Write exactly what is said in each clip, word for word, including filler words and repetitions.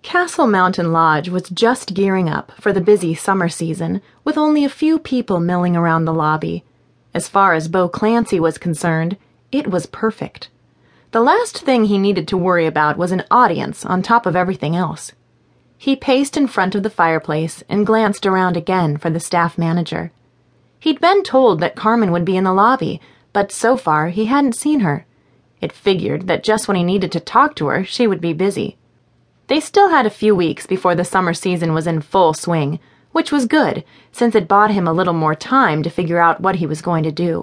Castle Mountain Lodge was just gearing up for the busy summer season, with only a few people milling around the lobby. As far as Beau Clancy was concerned, it was perfect. The last thing he needed to worry about was an audience on top of everything else. He paced in front of the fireplace and glanced around again for the staff manager. He'd been told that Carmen would be in the lobby, but so far he hadn't seen her. It figured that just when he needed to talk to her, she would be busy. They still had a few weeks before the summer season was in full swing, which was good, since it bought him a little more time to figure out what he was going to do.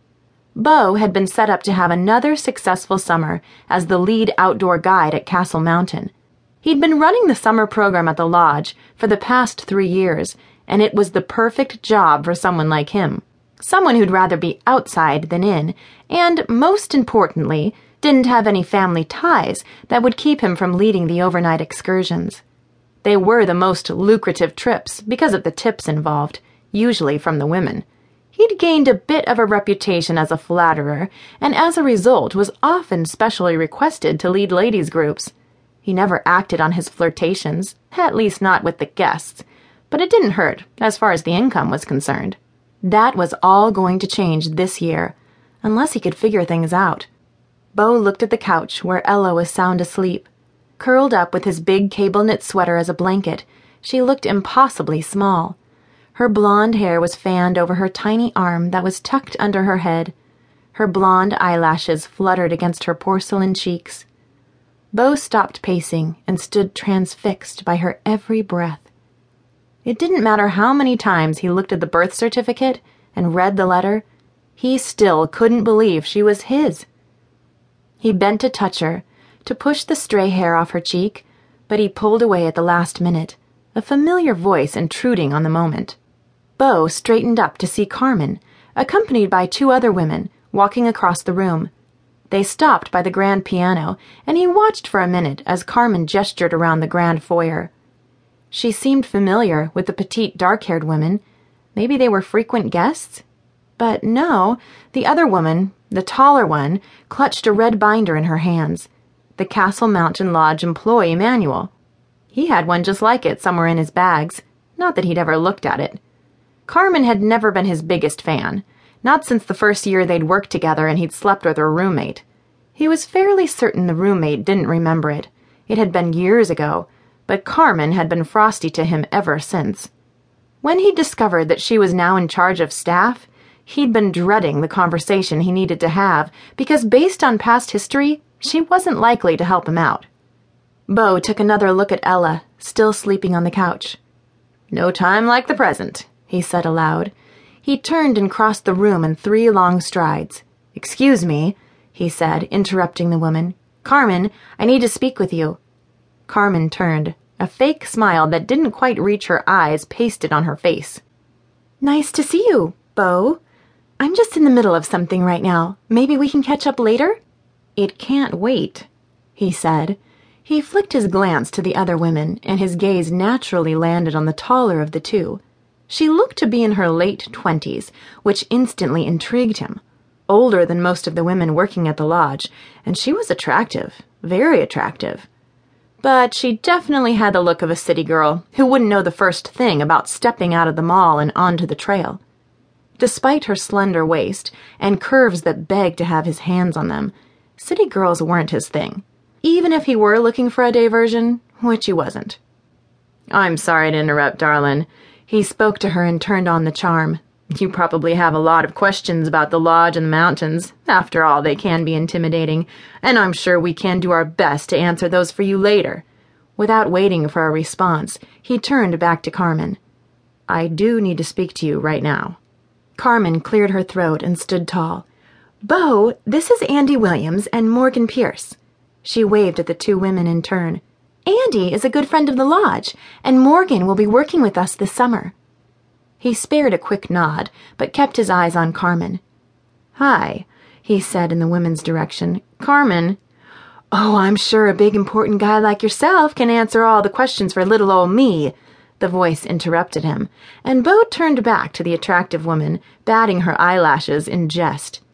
Beau had been set up to have another successful summer as the lead outdoor guide at Castle Mountain. He'd been running the summer program at the lodge for the past three years, and it was the perfect job for someone like him. Someone who'd rather be outside than in, and, most importantly, didn't have any family ties that would keep him from leading the overnight excursions. They were the most lucrative trips because of the tips involved, usually from the women. He'd gained a bit of a reputation as a flatterer, and as a result was often specially requested to lead ladies' groups. He never acted on his flirtations, at least not with the guests, but it didn't hurt as far as the income was concerned. That was all going to change this year, unless he could figure things out. Beau looked at the couch where Ella was sound asleep. Curled up with his big cable-knit sweater as a blanket, she looked impossibly small. Her blonde hair was fanned over her tiny arm that was tucked under her head. Her blonde eyelashes fluttered against her porcelain cheeks. Beau stopped pacing and stood transfixed by her every breath. It didn't matter how many times he looked at the birth certificate and read the letter, he still couldn't believe she was his. He bent to touch her, to push the stray hair off her cheek, but he pulled away at the last minute, a familiar voice intruding on the moment. Beau straightened up to see Carmen, accompanied by two other women, walking across the room. They stopped by the grand piano, and he watched for a minute as Carmen gestured around the grand foyer. She seemed familiar with the petite dark-haired women. Maybe they were frequent guests? But no, the other woman, the taller one, clutched a red binder in her hands. The Castle Mountain Lodge employee manual. He had one just like it somewhere in his bags, not that he'd ever looked at it. Carmen had never been his biggest fan, not since the first year they'd worked together and he'd slept with her roommate. He was fairly certain the roommate didn't remember it. It had been years ago, but Carmen had been frosty to him ever since. When he discovered that she was now in charge of staff, he'd been dreading the conversation he needed to have, because based on past history, she wasn't likely to help him out. Beau took another look at Ella, still sleeping on the couch. "No time like the present," he said aloud. He turned and crossed the room in three long strides. "Excuse me," he said, interrupting the woman. "Carmen, I need to speak with you." Carmen turned, a fake smile that didn't quite reach her eyes pasted on her face. "Nice to see you, Beau. I'm just in the middle of something right now. Maybe we can catch up later?" "It can't wait," he said. He flicked his glance to the other women, and his gaze naturally landed on the taller of the two. She looked to be in her late twenties, which instantly intrigued him. Older than most of the women working at the lodge, and she was attractive, very attractive. But she definitely had the look of a city girl who wouldn't know the first thing about stepping out of the mall and onto the trail. Despite her slender waist and curves that begged to have his hands on them, city girls weren't his thing, even if he were looking for a diversion, which he wasn't. "I'm sorry to interrupt, darlin'." He spoke to her and turned on the charm. "You probably have a lot of questions about the lodge and the mountains. After all, they can be intimidating, and I'm sure we can do our best to answer those for you later." Without waiting for a response, he turned back to Carmen. "I do need to speak to you right now." Carmen cleared her throat and stood tall. "Beau, this is Andy Williams and Morgan Pierce." She waved at the two women in turn. "Andy is a good friend of the lodge, and Morgan will be working with us this summer." He spared a quick nod, but kept his eyes on Carmen. "Hi," he said in the women's direction. "Carmen." "Oh, I'm sure a big important guy like yourself can answer all the questions for little old me," the voice interrupted him, and Beau turned back to the attractive woman, batting her eyelashes in jest.